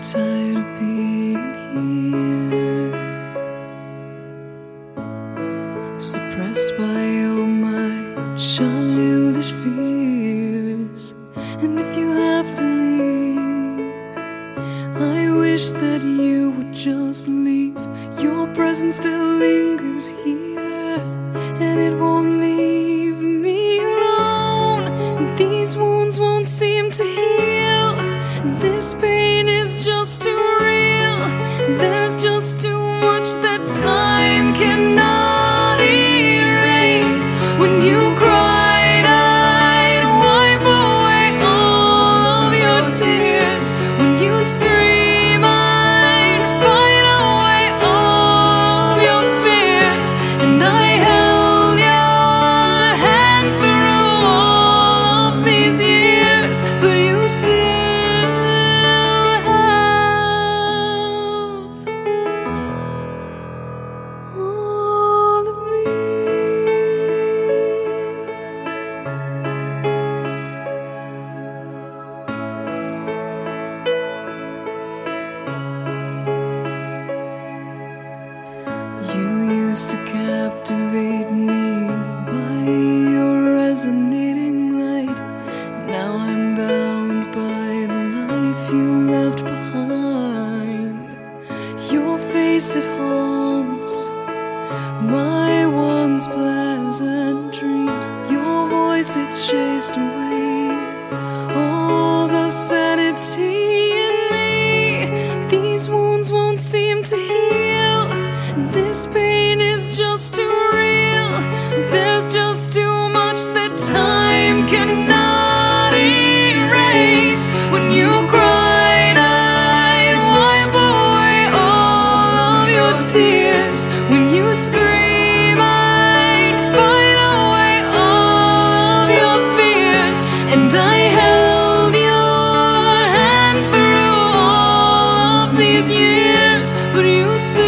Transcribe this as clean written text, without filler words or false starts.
tired of being here, suppressed by all my childish fears. And if you have to leave, I wish that you would just leave. Your presence still lingers here, and it won't leave me alone. And these wounds won't seem to heal. This pain is just too real. There's just too much that time cannot erase. When you cried, I'd wipe away all of your tears. When you'd scream, I'd fight away all of your fears. And I held your hand through all of these years, but you still used to captivate me by your resonating light. Now I'm bound by the life you left behind. Your face, it haunts my once pleasant dreams. Your voice, it chased away all the sanity in me. These wounds won't seem to heal. This pain is just too real. There's just too much that time cannot erase. When you cried, I'd wipe away all of your tears. When you scream, I'd fight away all of your fears. And I held your hand through all of these years, but you still